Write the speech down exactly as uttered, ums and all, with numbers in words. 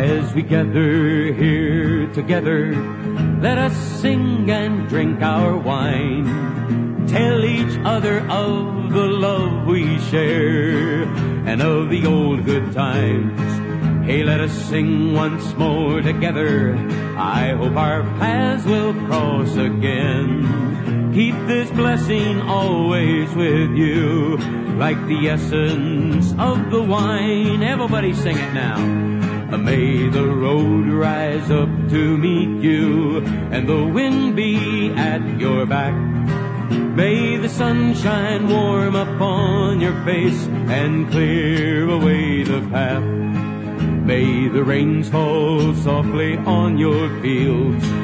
As we gather here together, let us sing and drink our wine. Tell each other of the love we share and of the old good times. Hey, let us sing once more together. I hope our paths will cross again. Keep this blessing always with you, like the essence of the wine. Everybody sing it now. May the road rise up to meet you, and the wind be at your back. May the sun shine warm upon your face and clear away the path. May the rains fall softly on your fields